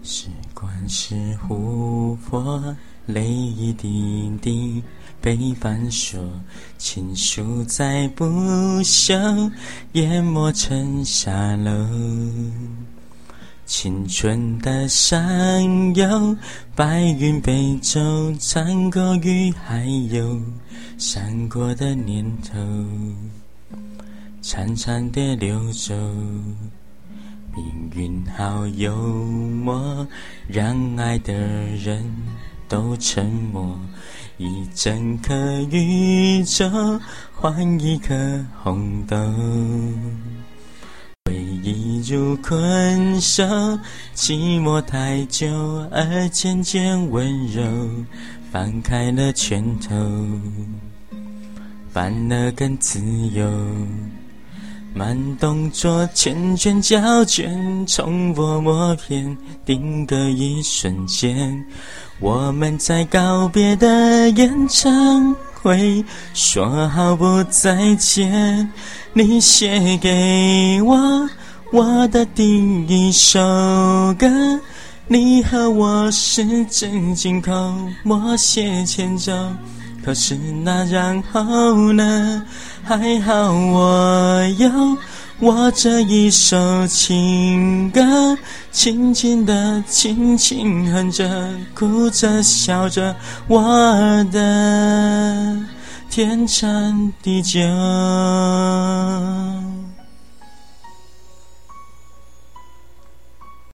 时光是琥珀，泪一滴滴被反锁，情书再不朽，淹没成沙漏。青春的上游，白云北走，穿过雨还有闪过的念头，潺潺地流走。命运好幽默，让爱的人都沉默，一整颗宇宙换一颗红豆。回忆如困兽，寂寞太久而渐渐温柔，放开了拳头，反而更自由。慢动作，缱绻胶卷，重播默片，定格一瞬间。我们在告别的演唱会说好不再见。你写给我我的第一首歌，你和我十指紧扣，默写前奏。可是那然后呢？还好我有我这一首情歌，轻轻地轻轻哼着，哭着笑着，我的天长地久。